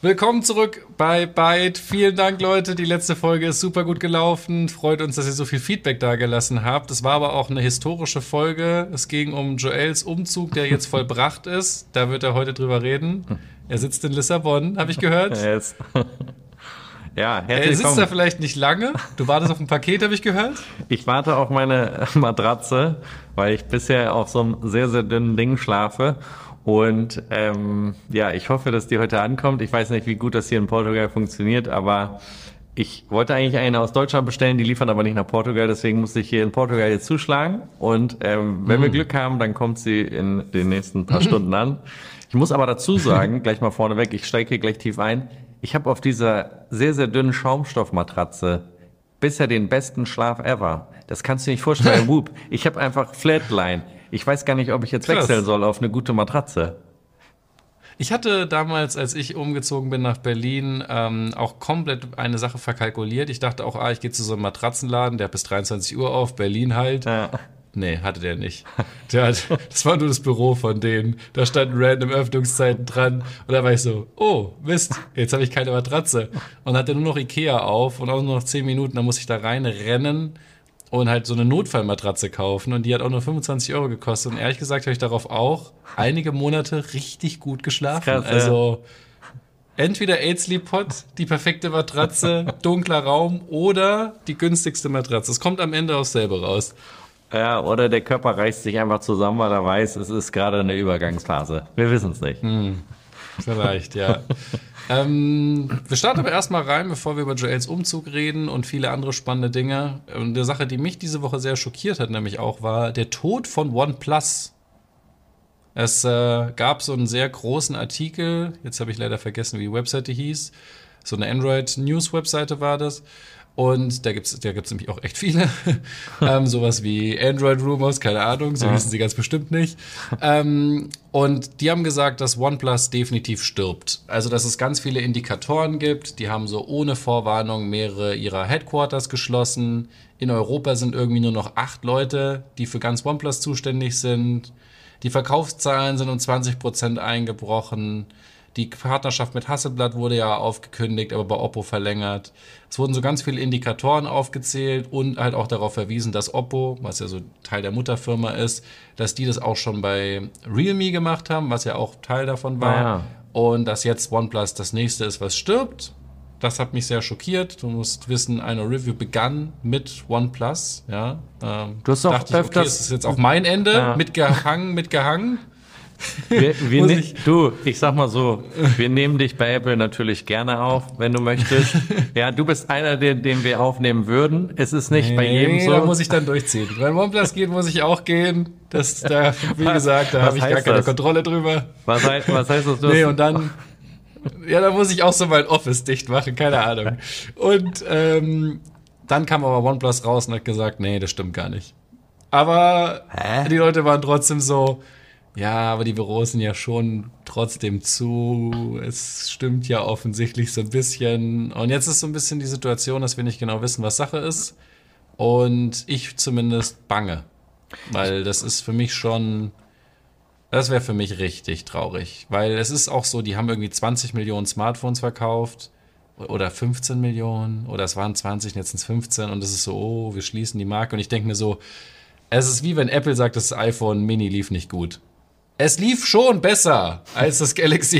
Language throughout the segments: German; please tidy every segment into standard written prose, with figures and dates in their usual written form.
Willkommen zurück bei Byte. Vielen Dank, Leute. Die letzte Folge ist super gut gelaufen. Freut uns, dass ihr so viel Feedback dagelassen habt. Es war aber auch eine historische Folge. Es ging um Joels Umzug, der jetzt vollbracht ist. Da wird er heute drüber reden. Er sitzt in Lissabon, habe ich gehört. Yes. Ja, herzlich Er sitzt willkommen. da vielleicht nicht lange. Du wartest auf ein Paket, habe ich gehört. Ich warte auf meine Matratze, weil ich bisher auf so einem sehr, sehr dünnen Ding schlafe. Und ja, ich hoffe, dass die heute ankommt. Ich weiß nicht, wie gut das hier in Portugal funktioniert, aber ich wollte eigentlich eine aus Deutschland bestellen, die liefern aber nicht nach Portugal, deswegen musste ich hier in Portugal jetzt zuschlagen. Und wenn wir Glück haben, dann kommt sie in den nächsten paar Stunden an. Ich muss aber dazu sagen, gleich mal vorneweg, ich steige hier gleich tief ein, ich habe auf dieser sehr, sehr dünnen Schaumstoffmatratze bisher den besten Schlaf ever. Das kannst du dir nicht vorstellen, Whoop. Ich habe einfach Flatline. Ich weiß gar nicht, ob ich jetzt Krass. wechseln soll auf eine gute Matratze. Ich hatte damals, als ich umgezogen bin nach Berlin, auch komplett eine Sache verkalkuliert. Ich dachte auch, ich gehe zu so einem Matratzenladen, der hat bis 23 Uhr auf, Berlin halt. Ja. Nee, hatte der nicht. Das war nur das Büro von denen. Da standen random Öffnungszeiten dran. Und da war ich so, oh, Mist, jetzt habe ich keine Matratze. Und hatte nur noch Ikea auf und auch nur noch 10 Minuten. Da muss ich da reinrennen und halt so eine Notfallmatratze kaufen. Und die hat auch nur 25 Euro gekostet. Und ehrlich gesagt habe ich darauf auch einige Monate richtig gut geschlafen. Krass, ja. Also entweder 8-Sleep-Pod, die perfekte Matratze, dunkler Raum oder die günstigste Matratze. Es kommt am Ende aufs selbe raus. Ja, oder der Körper reißt sich einfach zusammen, weil er weiß, es ist gerade eine Übergangsphase. Wir wissen es nicht. Vielleicht, ja. Wir starten aber erstmal rein, bevor wir über Joels Umzug reden und viele andere spannende Dinge. Und eine Sache, die mich diese Woche sehr schockiert hat, nämlich auch, war der Tod von OnePlus. Es gab so einen sehr großen Artikel, jetzt habe ich leider vergessen, wie die Webseite hieß. So eine Android-News-Webseite war das. Und da gibt's nämlich auch echt viele. Sowas wie Android-Rumors, keine Ahnung, so hießen sie ganz bestimmt nicht. Und die haben gesagt, dass OnePlus definitiv stirbt. Also, dass es ganz viele Indikatoren gibt. Die haben so ohne Vorwarnung mehrere ihrer Headquarters geschlossen. In Europa sind irgendwie nur noch 8 Leute, die für ganz OnePlus zuständig sind. Die Verkaufszahlen sind um 20% eingebrochen. Die Partnerschaft mit Hasselblad wurde ja aufgekündigt, aber bei Oppo verlängert. Es wurden so ganz viele Indikatoren aufgezählt und halt auch darauf verwiesen, dass Oppo, was ja so Teil der Mutterfirma ist, dass die das auch schon bei Realme gemacht haben, was ja auch Teil davon war. Ja. Und dass jetzt OnePlus das nächste ist, was stirbt. Das hat mich sehr schockiert. Du musst wissen, eine Review begann mit OnePlus. Ja, Du hast doch dachte ich, okay, öfters- das ist jetzt auch mein Ende. Ja. Mitgehangen. Wir ich sag mal so, wir nehmen dich bei Apple natürlich gerne auf, wenn du möchtest. Ja, du bist einer, den wir aufnehmen würden. Es ist nicht bei jedem so. Da muss ich dann durchziehen. Wenn OnePlus geht, muss ich auch gehen. Wie gesagt, da habe ich gar heißt keine das? Kontrolle drüber. Was heißt das? Du Nee, hast- und dann, ja, da muss ich auch so mein Office dicht machen, keine Ahnung. Und dann kam aber OnePlus raus und hat gesagt, nee, das stimmt gar nicht. Aber die Leute waren trotzdem so, ja, aber die Büros sind ja schon trotzdem zu. Es stimmt ja offensichtlich so ein bisschen. Und jetzt ist so ein bisschen die Situation, dass wir nicht genau wissen, was Sache ist. Und ich zumindest bange. Weil das ist für mich schon, das wäre für mich richtig traurig. Weil es ist auch so, die haben irgendwie 20 Millionen Smartphones verkauft. Oder 15 Millionen. Oder es waren 20, jetzt sind es 15. Und es ist so, oh, wir schließen die Marke. Und ich denke mir so, es ist wie wenn Apple sagt, das iPhone Mini lief nicht gut. Es lief schon besser als das Galaxy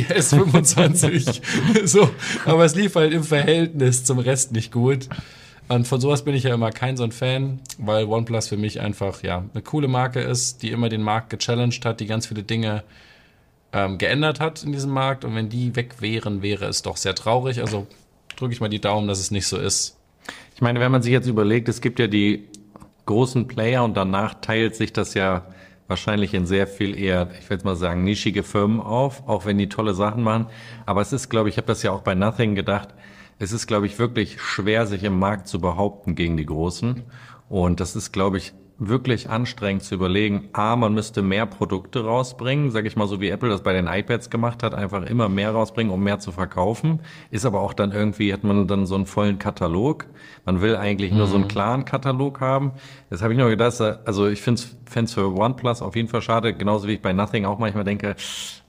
S25. So, aber es lief halt im Verhältnis zum Rest nicht gut. Und von sowas bin ich ja immer kein so ein Fan, weil OnePlus für mich einfach ja eine coole Marke ist, die immer den Markt gechallenged hat, die ganz viele Dinge geändert hat in diesem Markt. Und wenn die weg wären, wäre es doch sehr traurig. Also drücke ich mal die Daumen, dass es nicht so ist. Ich meine, wenn man sich jetzt überlegt, es gibt ja die großen Player und danach teilt sich das ja wahrscheinlich in sehr viel eher, ich will jetzt mal sagen, nischige Firmen auf, auch wenn die tolle Sachen machen. Aber es ist, glaube ich, habe das ja auch bei Nothing gedacht, es ist, glaube ich, wirklich schwer, sich im Markt zu behaupten gegen die Großen. Und das ist, glaube ich, wirklich anstrengend zu überlegen, man müsste mehr Produkte rausbringen, sage ich mal so wie Apple das bei den iPads gemacht hat, einfach immer mehr rausbringen, um mehr zu verkaufen. Ist aber auch dann irgendwie, hat man dann so einen vollen Katalog. Man will eigentlich nur so einen klaren Katalog haben. Das habe ich nur gedacht, also ich fände es für OnePlus auf jeden Fall schade, genauso wie ich bei Nothing auch manchmal denke,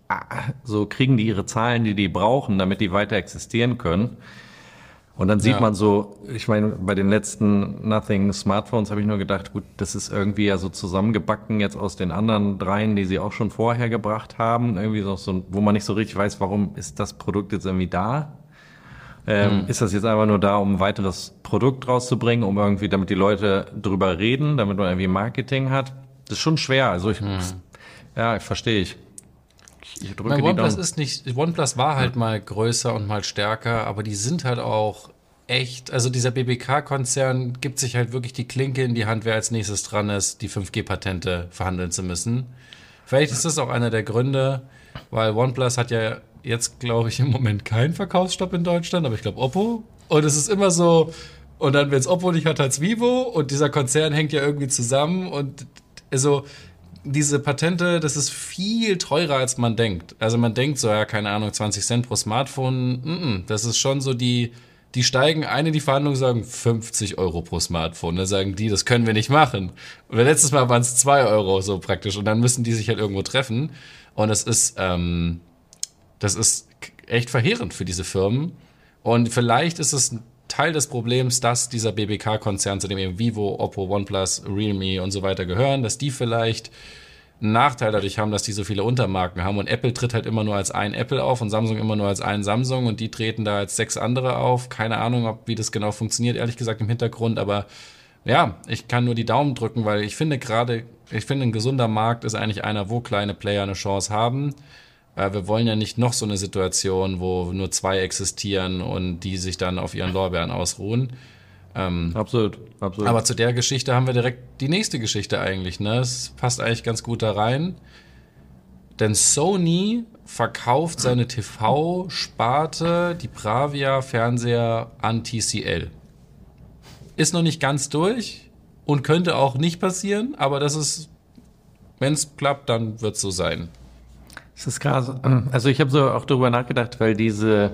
so kriegen die ihre Zahlen, die brauchen, damit die weiter existieren können. Und dann sieht man so, ich meine, bei den letzten Nothing Smartphones habe ich nur gedacht, gut, das ist irgendwie ja so zusammengebacken jetzt aus den anderen dreien, die sie auch schon vorher gebracht haben. Irgendwie so, wo man nicht so richtig weiß, warum ist das Produkt jetzt irgendwie da? Ist das jetzt einfach nur da, um ein weiteres Produkt rauszubringen, um irgendwie, damit die Leute drüber reden, damit man irgendwie Marketing hat? Das ist schon schwer. Also ich verstehe ich. Ich drücke OnePlus war halt mal größer und mal stärker, aber die sind halt auch echt, also dieser BBK-Konzern gibt sich halt wirklich die Klinke in die Hand, wer als nächstes dran ist, die 5G-Patente verhandeln zu müssen. Vielleicht ist das auch einer der Gründe, weil OnePlus hat ja jetzt, glaube ich, im Moment keinen Verkaufsstopp in Deutschland, aber ich glaube Oppo. Und es ist immer so, und dann, wenn es Oppo nicht hat, hat's Vivo und dieser Konzern hängt ja irgendwie zusammen und also diese Patente, das ist viel teurer, als man denkt. Also man denkt so, ja, keine Ahnung, 20 Cent pro Smartphone. Das ist schon so, die steigen ein in die Verhandlungen, sagen 50 Euro pro Smartphone. Dann sagen die, das können wir nicht machen. Und letztes Mal waren es 2 Euro so praktisch. Und dann müssen die sich halt irgendwo treffen. Und das ist echt verheerend für diese Firmen. Und vielleicht ist es ein Teil des Problems, dass dieser BBK-Konzern, zu dem eben Vivo, Oppo, OnePlus, Realme und so weiter gehören, dass die vielleicht einen Nachteil dadurch haben, dass die so viele Untermarken haben. Und Apple tritt halt immer nur als ein Apple auf und Samsung immer nur als ein Samsung und die treten da als 6 andere auf. Keine Ahnung, wie das genau funktioniert, ehrlich gesagt, im Hintergrund. Aber ja, ich kann nur die Daumen drücken, weil ich finde, ein gesunder Markt ist eigentlich einer, wo kleine Player eine Chance haben. Wir wollen ja nicht noch so eine Situation, wo nur 2 existieren und die sich dann auf ihren Lorbeeren ausruhen. Absolut. Aber zu der Geschichte haben wir direkt die nächste Geschichte eigentlich. Ne? Es passt eigentlich ganz gut da rein. Denn Sony verkauft seine TV-Sparte, die Bravia-Fernseher, an TCL. Ist noch nicht ganz durch und könnte auch nicht passieren, aber das ist, wenn es klappt, dann wird es so sein. Das ist krass. Also ich habe so auch darüber nachgedacht, weil diese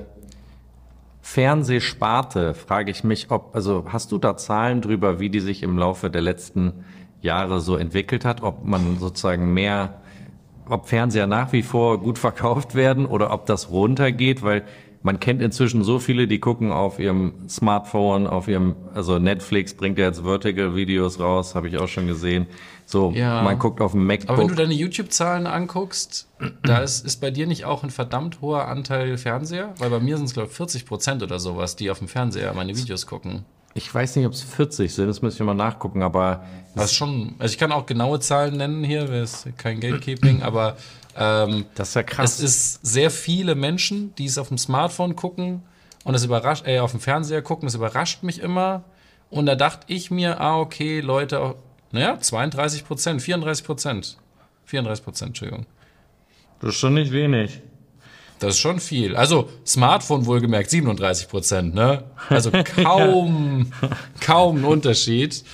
Fernsehsparte, frage ich mich, also hast du da Zahlen drüber, wie die sich im Laufe der letzten Jahre so entwickelt hat, ob man sozusagen ob Fernseher nach wie vor gut verkauft werden oder ob das runtergeht, weil man kennt inzwischen so viele, die gucken auf ihrem Smartphone, also Netflix bringt ja jetzt Vertical-Videos raus, habe ich auch schon gesehen. So, ja. Man guckt auf dem MacBook. Aber wenn du deine YouTube-Zahlen anguckst, da ist bei dir nicht auch ein verdammt hoher Anteil Fernseher? Weil bei mir sind es, glaube ich, 40% oder sowas, die auf dem Fernseher meine Videos gucken. Ich weiß nicht, ob es 40 sind, das müsste ich mal nachgucken, aber... Das ist schon, also ich kann auch genaue Zahlen nennen hier, das ist kein Gatekeeping, aber das ist ja krass. Es ist sehr viele Menschen, die es auf dem Smartphone gucken und das auf dem Fernseher gucken, das überrascht mich immer. Und da dachte ich mir, okay, Leute, 32%, 34%. 34%, Entschuldigung. Das ist schon nicht wenig. Das ist schon viel. Also Smartphone wohlgemerkt 37%, ne? Also kaum ein Unterschied.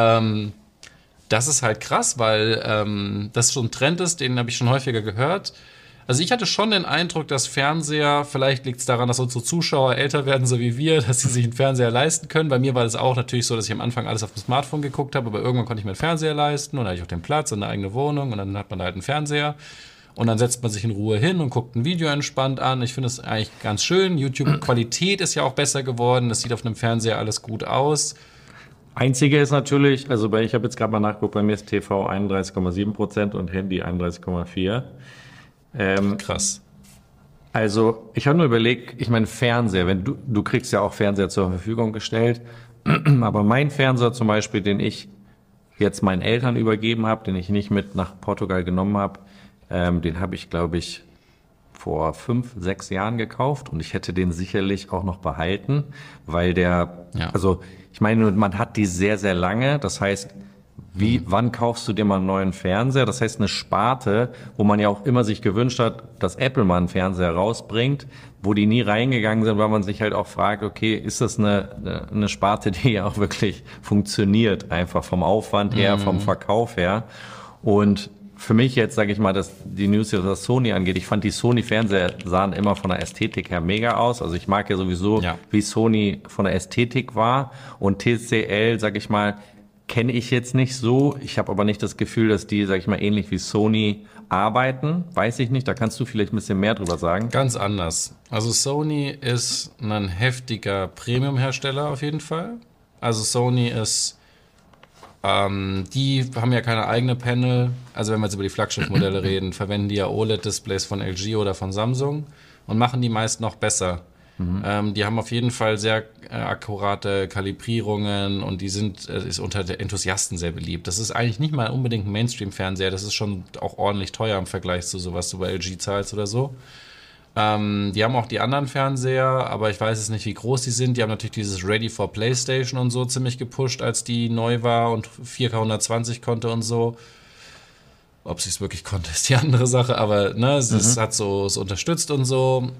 Das ist halt krass, weil das so ein Trend ist, den habe ich schon häufiger gehört. Also ich hatte schon den Eindruck, dass Fernseher, vielleicht liegt es daran, dass unsere Zuschauer älter werden, so wie wir, dass sie sich einen Fernseher leisten können. Bei mir war das auch natürlich so, dass ich am Anfang alles auf dem Smartphone geguckt habe, aber irgendwann konnte ich mir einen Fernseher leisten und dann hatte ich auch den Platz und eine eigene Wohnung und dann hat man halt einen Fernseher. Und dann setzt man sich in Ruhe hin und guckt ein Video entspannt an. Ich finde es eigentlich ganz schön. YouTube-Qualität ist ja auch besser geworden. Das sieht auf einem Fernseher alles gut aus. Einzige ist natürlich, also ich habe jetzt gerade mal nachgeguckt, bei mir ist TV 31,7% und Handy 31,4%. Krass. Also ich habe nur überlegt, ich meine Fernseher, wenn du kriegst ja auch Fernseher zur Verfügung gestellt, aber mein Fernseher zum Beispiel, den ich jetzt meinen Eltern übergeben habe, den ich nicht mit nach Portugal genommen habe, den habe ich, glaube ich, vor 5, 6 Jahren gekauft und ich hätte den sicherlich auch noch behalten, weil also ich meine, man hat die sehr, sehr lange, das heißt, wann kaufst du dir mal einen neuen Fernseher? Das heißt, eine Sparte, wo man ja auch immer sich gewünscht hat, dass Apple mal einen Fernseher rausbringt, wo die nie reingegangen sind, weil man sich halt auch fragt, okay, ist das eine Sparte, die ja auch wirklich funktioniert, einfach vom Aufwand her, vom Verkauf her. Und für mich jetzt, sage ich mal, dass die News, was Sony angeht, ich fand die Sony-Fernseher sahen immer von der Ästhetik her mega aus. Also ich mag ja sowieso, wie Sony von der Ästhetik war. Und TCL, sage ich mal, kenne ich jetzt nicht so. Ich habe aber nicht das Gefühl, dass die, sag ich mal, ähnlich wie Sony arbeiten? Weiß ich nicht, da kannst du vielleicht ein bisschen mehr drüber sagen. Ganz anders. Also Sony ist ein heftiger Premium-Hersteller auf jeden Fall. Also Sony ist, die haben ja keine eigene Panel. Also wenn wir jetzt über die Flaggschiff-Modelle reden, verwenden die ja OLED-Displays von LG oder von Samsung und machen die meist noch besser. Die haben auf jeden Fall sehr akkurate Kalibrierungen und die ist unter den Enthusiasten sehr beliebt. Das ist eigentlich nicht mal unbedingt ein Mainstream-Fernseher, das ist schon auch ordentlich teuer im Vergleich zu sowas, du bei LG zahlst oder so. Die haben auch die anderen Fernseher, aber ich weiß jetzt nicht, wie groß die sind. Die haben natürlich dieses Ready for PlayStation und so ziemlich gepusht, als die neu war und 4K 120 konnte und so. Ob sie es wirklich konnte, ist die andere Sache, aber ne, es hat so es unterstützt und so.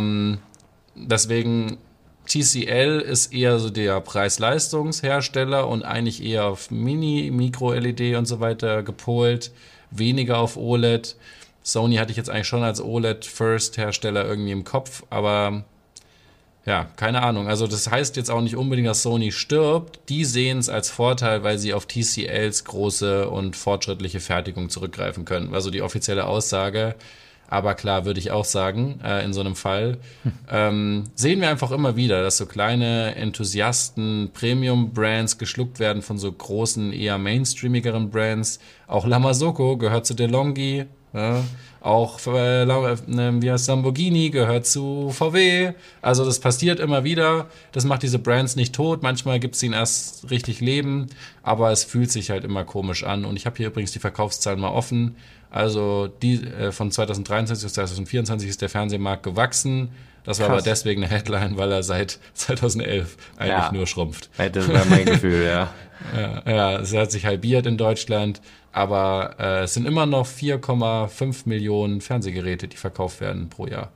Deswegen TCL ist eher so der Preis-Leistungs-Hersteller und eigentlich eher auf Micro-LED und so weiter gepolt, weniger auf OLED. Sony hatte ich jetzt eigentlich schon als OLED-First-Hersteller irgendwie im Kopf, aber ja, keine Ahnung. Also das heißt jetzt auch nicht unbedingt, dass Sony stirbt. Die sehen es als Vorteil, weil sie auf TCLs große und fortschrittliche Fertigung zurückgreifen können. Also die offizielle Aussage. Aber klar, würde ich auch sagen, in so einem Fall, sehen wir einfach immer wieder, dass so kleine Enthusiasten, Premium-Brands geschluckt werden von so großen, eher mainstreamigeren Brands. Auch Lamasoko gehört zu DeLonghi, ja. Auch wie heißt Lamborghini gehört zu VW. Also das passiert immer wieder. Das macht diese Brands nicht tot. Manchmal gibt es ihnen erst richtig Leben, aber es fühlt sich halt immer komisch an. Und ich habe hier übrigens die Verkaufszahlen mal offen. Also die von 2023 bis 2024 ist der Fernsehmarkt gewachsen. Das war aber deswegen eine Headline, weil er seit 2011 eigentlich nur schrumpft. Das war mein Gefühl, ja. Ja, es hat sich halbiert in Deutschland, aber es sind immer noch 4,5 Millionen Fernsehgeräte, die verkauft werden pro Jahr.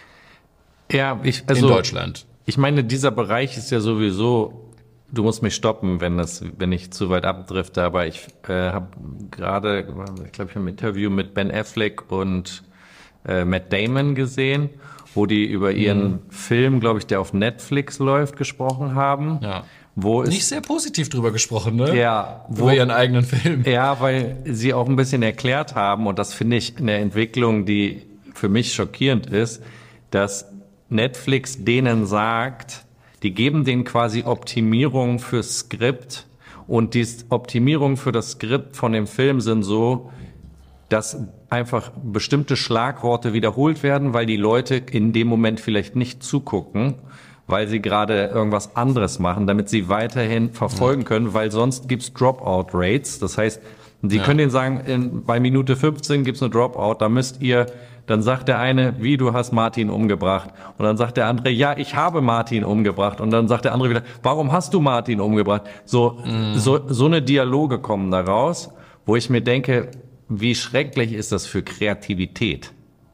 Ja, in Deutschland. Ich meine, dieser Bereich ist ja sowieso, du musst mich stoppen, wenn ich zu weit abdrifte, aber ich habe gerade, ich glaube, ich habe ein Interview mit Ben Affleck und Matt Damon gesehen, wo die über ihren Film, glaube ich, der auf Netflix läuft, gesprochen haben. Ja. Nicht sehr positiv drüber gesprochen, ne? Ja. Über ihren eigenen Film. Ja, weil sie auch ein bisschen erklärt haben, und das finde ich eine Entwicklung, die für mich schockierend ist, dass Netflix denen sagt, die geben denen quasi Optimierung fürs Skript, und die Optimierung für das Skript von dem Film sind so, dass einfach bestimmte Schlagworte wiederholt werden, weil die Leute in dem Moment vielleicht nicht zugucken, weil sie gerade irgendwas anderes machen, damit sie weiterhin verfolgen können, weil sonst gibt's Dropout-Rates. Das heißt, sie können denen sagen, bei Minute 15 gibt's eine Dropout, da müsst ihr, dann sagt der eine, wie, du hast Martin umgebracht. Und dann sagt der andere, ja, ich habe Martin umgebracht. Und dann sagt der andere wieder, warum hast du Martin umgebracht? So eine Dialoge kommen da raus, wo ich mir denke, wie schrecklich ist das für Kreativität?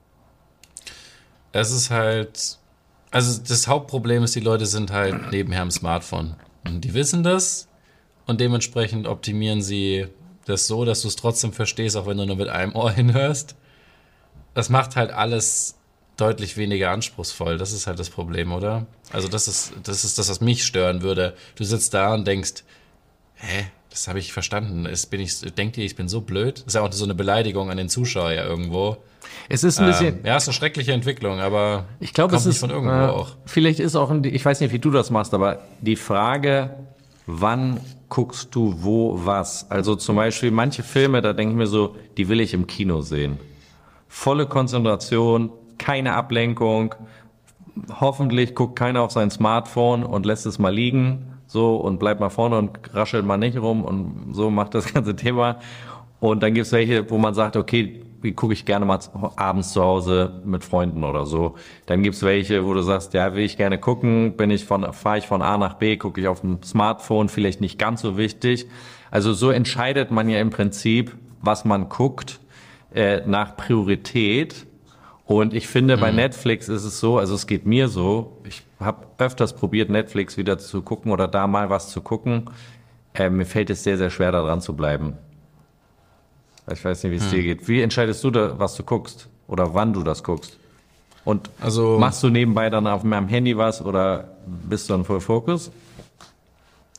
Es ist halt, also das Hauptproblem ist, die Leute sind halt nebenher am Smartphone. Und die wissen das und dementsprechend optimieren sie das so, dass du es trotzdem verstehst, auch wenn du nur mit einem Ohr hinhörst. Das macht halt alles deutlich weniger anspruchsvoll. Das ist halt das Problem, oder? Also das ist das, was mich stören würde. Du sitzt da und denkst, das habe ich verstanden. Denkt ihr, ich bin so blöd? Das ist ja auch so eine Beleidigung an den Zuschauer ja irgendwo. Es ist ein bisschen. Ja, es ist eine schreckliche Entwicklung, aber ich glaube, es ist von irgendwo auch. Vielleicht ist auch, ich weiß nicht, wie du das machst, aber die Frage, wann guckst du wo was? Also zum Beispiel manche Filme, da denke ich mir so, die will ich im Kino sehen. Volle Konzentration, keine Ablenkung. Hoffentlich guckt keiner auf sein Smartphone und lässt es mal liegen. So, und bleibt mal vorne und raschelt mal nicht rum und so macht das ganze Thema. Und dann gibt's welche, wo man sagt, okay, die gucke ich gerne mal abends zu Hause mit Freunden oder so. Dann gibt's welche, wo du sagst, ja, will ich gerne gucken, fahre ich von A nach B, gucke ich auf dem Smartphone, vielleicht nicht ganz so wichtig. Also so entscheidet man ja im Prinzip, was man guckt, nach Priorität. Und ich finde, bei Netflix ist es so, also es geht mir so, ich habe öfters probiert, Netflix wieder zu gucken oder da mal was zu gucken. Mir fällt es sehr, sehr schwer, da dran zu bleiben. Ich weiß nicht, wie es dir geht. Wie entscheidest du da, was du guckst? Oder wann du das guckst? Und machst du nebenbei dann auf meinem Handy was oder bist du dann voll Fokus?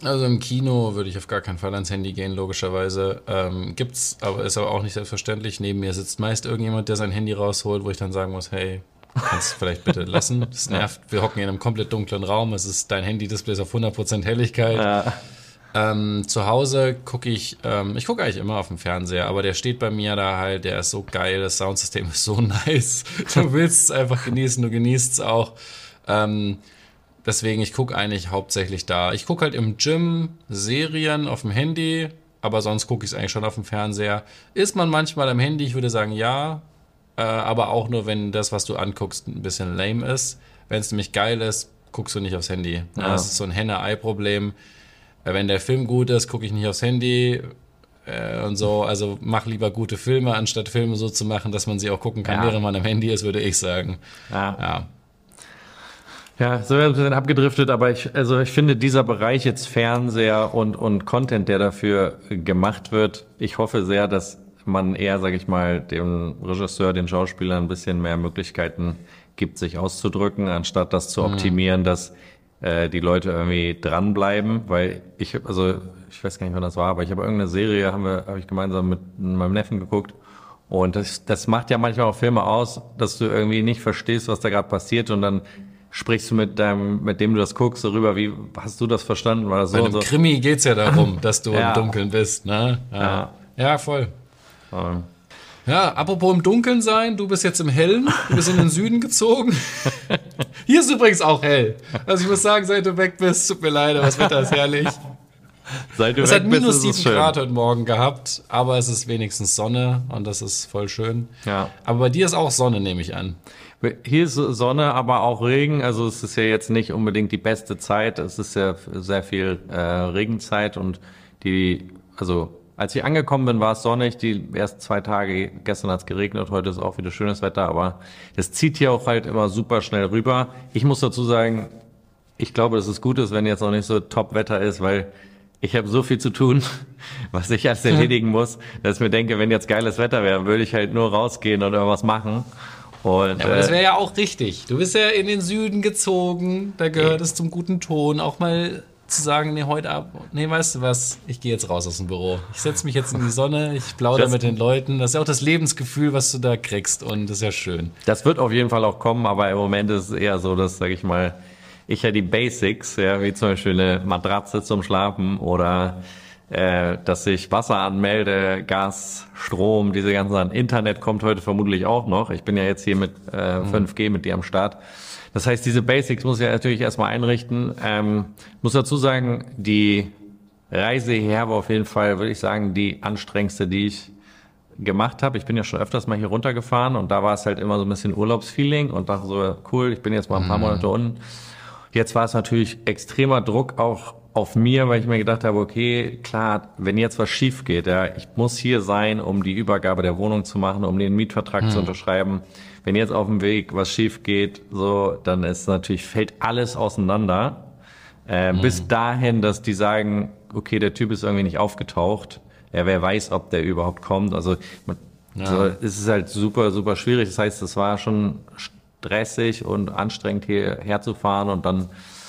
Also im Kino würde ich auf gar keinen Fall ans Handy gehen, logischerweise. Gibt's, aber ist aber auch nicht selbstverständlich. Neben mir sitzt meist irgendjemand, der sein Handy rausholt, wo ich dann sagen muss, hey, kannst du vielleicht bitte lassen? Das nervt. Wir hocken in einem komplett dunklen Raum. Es ist dein Handy-Display ist auf 100% Helligkeit. Ja. Zu Hause gucke ich gucke eigentlich immer auf dem Fernseher, aber der steht bei mir da halt, der ist so geil, das Soundsystem ist so nice. Du willst es einfach genießen, du genießt es auch. Deswegen, ich gucke eigentlich hauptsächlich da. Ich gucke halt im Gym Serien auf dem Handy, aber sonst gucke ich es eigentlich schon auf dem Fernseher. Ist man manchmal am Handy? Ich würde sagen, ja. Aber auch nur, wenn das, was du anguckst, ein bisschen lame ist. Wenn es nämlich geil ist, guckst du nicht aufs Handy. Ja. Das ist so ein Henne-Ei-Problem. Wenn der Film gut ist, gucke ich nicht aufs Handy und so. Also mach lieber gute Filme, anstatt Filme so zu machen, dass man sie auch gucken kann, während man am Handy ist, würde ich sagen. Ja. Ja, so werden wir ein bisschen abgedriftet, aber ich finde dieser Bereich jetzt Fernseher und Content, der dafür gemacht wird, ich hoffe sehr, dass man eher, sage ich mal, dem Regisseur, den Schauspielern ein bisschen mehr Möglichkeiten gibt, sich auszudrücken, anstatt das zu optimieren, dass die Leute irgendwie dranbleiben, weil ich weiß gar nicht, wann das war, aber ich habe irgendeine Serie, habe ich gemeinsam mit meinem Neffen geguckt. Und das macht ja manchmal auch Filme aus, dass du irgendwie nicht verstehst, was da gerade passiert, und dann sprichst du mit dem du das guckst, darüber, wie hast du das verstanden? War das so? Bei einem Krimi geht's ja darum, dass du Ja. im Dunkeln bist, ne? Ja, voll. Ähm, Ja, apropos im Dunkeln sein, du bist jetzt im Hellen, du bist in den Süden gezogen. Hier ist übrigens auch hell. Also ich muss sagen, seit du weg bist, tut mir leid, aber das Wetter ist herrlich. Seit du Es weg hat bist, minus ist es 7 schön. Grad heute Morgen gehabt, aber es ist wenigstens Sonne und das ist voll schön. Ja. Aber bei dir ist auch Sonne, nehme ich an. Hier ist Sonne, aber auch Regen. Also es ist ja jetzt nicht unbedingt die beste Zeit. Es ist ja sehr viel Regenzeit, und als ich angekommen bin, war es sonnig. Die ersten 2 Tage, gestern hat es geregnet, heute ist auch wieder schönes Wetter, aber das zieht hier auch halt immer super schnell rüber. Ich muss dazu sagen, ich glaube, dass es gut ist, wenn jetzt noch nicht so Top-Wetter ist, weil ich habe so viel zu tun, was ich erst erledigen muss, dass ich mir denke, wenn jetzt geiles Wetter wäre, würde ich halt nur rausgehen und irgendwas machen. Und, Ja, aber das wäre ja auch richtig. Du bist ja in den Süden gezogen, da gehört es zum guten Ton, auch mal zu sagen, nee, weißt du was, ich gehe jetzt raus aus dem Büro. Ich setze mich jetzt in die Sonne, ich plaudere mit den Leuten. Das ist ja auch das Lebensgefühl, was du da kriegst, und das ist ja schön. das wird auf jeden Fall auch kommen, aber im Moment ist es eher so, dass, sage ich mal, ich ja die Basics, ja, wie zum Beispiel eine Matratze zum Schlafen oder dass ich Wasser anmelde, Gas, Strom, diese ganzen Sachen. Internet kommt heute vermutlich auch noch. Ich bin ja jetzt hier mit 5G mit dir am Start. Das heißt, diese Basics muss ich ja natürlich erstmal einrichten. Muss dazu sagen, die Reise hierher war auf jeden Fall, würde ich sagen, die anstrengendste, die ich gemacht habe. Ich bin ja schon öfters mal hier runtergefahren, und da war es halt immer so ein bisschen Urlaubsfeeling und dachte so, cool, ich bin jetzt mal ein paar Monate unten. Jetzt war es natürlich extremer Druck auch auf mir, weil ich mir gedacht habe, okay, klar, wenn jetzt was schief geht, ja, ich muss hier sein, um die Übergabe der Wohnung zu machen, um den Mietvertrag zu unterschreiben. Wenn jetzt auf dem Weg was schief geht, so, dann ist natürlich, fällt alles auseinander. Bis dahin, dass die sagen, okay, der Typ ist irgendwie nicht aufgetaucht. Ja, wer weiß, ob der überhaupt kommt. Also, so, es ist halt super, super schwierig. Das heißt, es war schon stressig und anstrengend, hierher zu fahren und dann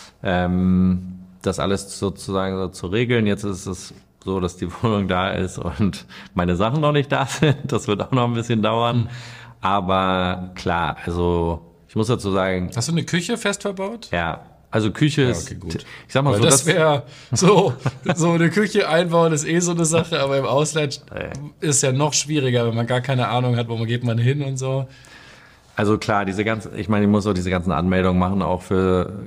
das alles sozusagen so zu regeln. Jetzt ist es so, dass die Wohnung da ist und meine Sachen noch nicht da sind. Das wird auch noch ein bisschen dauern. Aber klar, also ich muss dazu sagen, Hast du eine Küche fest verbaut? ja, also Küche Ja, ist, okay, gut. ich sag mal Weil so, das wäre so eine Küche einbauen ist so eine Sache, aber im Ausland ist ja noch schwieriger, wenn man gar keine Ahnung hat, wo geht man hin und so. also klar, ich muss auch diese ganzen Anmeldungen machen, auch für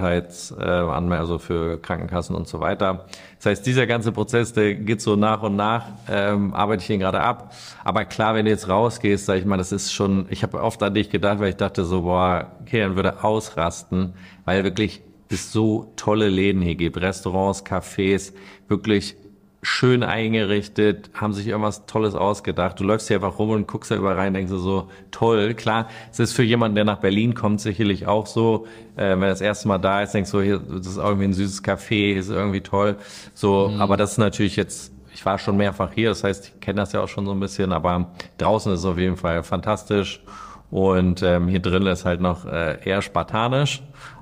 also für Krankenkassen und so weiter. Das heißt, dieser ganze Prozess, der geht so nach und nach, arbeite ich ihn gerade ab. Aber klar, wenn du jetzt rausgehst, sag ich mal, das ist schon, ich habe oft an dich gedacht, weil ich dachte so, boah, okay, dann würde ausrasten, weil wirklich es so tolle Läden hier gibt, Restaurants, Cafés, wirklich schön eingerichtet, haben sich irgendwas Tolles ausgedacht. Du läufst hier einfach rum und guckst da überall rein, denkst du so, toll. Klar, es ist für jemanden, der nach Berlin kommt, sicherlich auch so, wenn er das erste Mal da ist, denkst du, hier, das ist irgendwie ein süßes Café, ist irgendwie toll. So, aber das ist natürlich jetzt, ich war schon mehrfach hier, das heißt, ich kenne das ja auch schon so ein bisschen, aber draußen ist es auf jeden Fall fantastisch. Und hier drin ist halt noch eher spartanisch,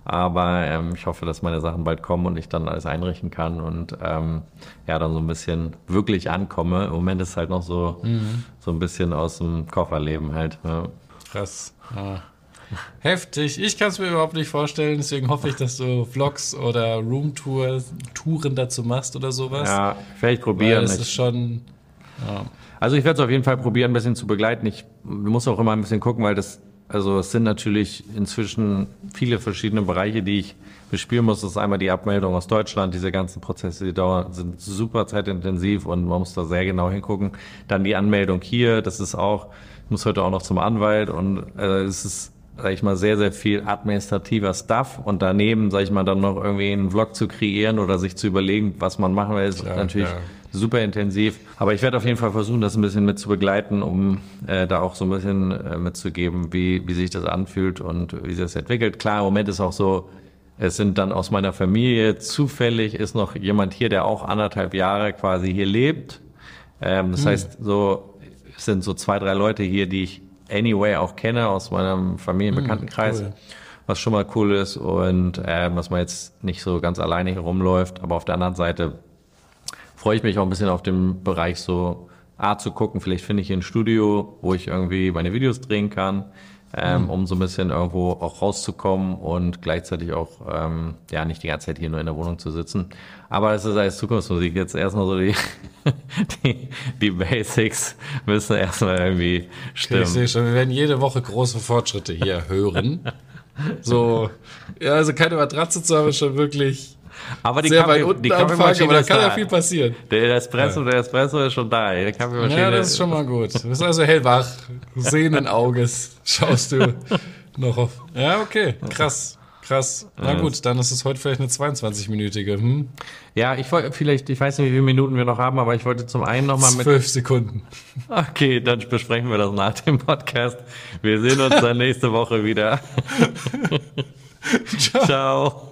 Aber ich hoffe, dass meine Sachen bald kommen und ich dann alles einrichten kann und ja, dann so ein bisschen wirklich ankomme. Im Moment ist halt noch so ein bisschen aus dem Kofferleben halt. Ja. Krass. Ja. Heftig. Ich kann es mir überhaupt nicht vorstellen, deswegen hoffe ich, dass du Vlogs oder Roomtouren dazu machst oder sowas. Ja, vielleicht probieren. Weil es ist schon... Ja. Also ich werde es auf jeden Fall probieren, ein bisschen zu begleiten. Ich muss auch immer ein bisschen gucken, weil es sind natürlich inzwischen viele verschiedene Bereiche, die ich bespielen muss. Das ist einmal die Abmeldung aus Deutschland, diese ganzen Prozesse, die dauern, sind super zeitintensiv und man muss da sehr genau hingucken. Dann die Anmeldung hier, das ist auch, ich muss heute auch noch zum Anwalt und es ist, sag ich mal, sehr, sehr viel administrativer Stuff und daneben, sag ich mal, dann noch irgendwie einen Vlog zu kreieren oder sich zu überlegen, was man machen will, ist natürlich super intensiv. Aber ich werde auf jeden Fall versuchen, das ein bisschen mit zu begleiten, um da auch so ein bisschen mitzugeben, wie sich das anfühlt und wie sich das entwickelt. Klar, im Moment ist auch so, es sind dann aus meiner Familie, zufällig ist noch jemand hier, der auch 1,5 Jahre quasi hier lebt. Das heißt, so, es sind so 2, 3 Leute hier, die ich anyway auch kenne aus meinem Familienbekanntenkreis, cool. Was schon mal cool ist und dass man jetzt nicht so ganz alleine hier rumläuft. Aber auf der anderen Seite freue ich mich auch ein bisschen auf den Bereich so zu gucken. Vielleicht finde ich hier ein Studio, wo ich irgendwie meine Videos drehen kann, um so ein bisschen irgendwo auch rauszukommen und gleichzeitig auch ja nicht die ganze Zeit hier nur in der Wohnung zu sitzen. Aber es ist alles Zukunftsmusik. Jetzt erstmal so die Basics müssen erstmal irgendwie stimmen. Okay, ich sehe schon, wir werden jede Woche große Fortschritte hier hören. So, ja, also keine Matratze zu haben, ist schon wirklich aber sehr weit unten anfangen, aber da kann ja viel passieren. Der Espresso ist schon da. Die Kaffeemaschine. Ja, das ist schon mal gut. Du bist also hellwach, sehenden Auges, schaust du noch auf. Ja, okay, krass. Na gut, dann ist es heute vielleicht eine 22-minütige. Ja, ich weiß nicht, wie viele Minuten wir noch haben, aber ich wollte zum einen nochmal mit... 12 Sekunden. Okay, dann besprechen wir das nach dem Podcast. Wir sehen uns dann nächste Woche wieder. Ciao.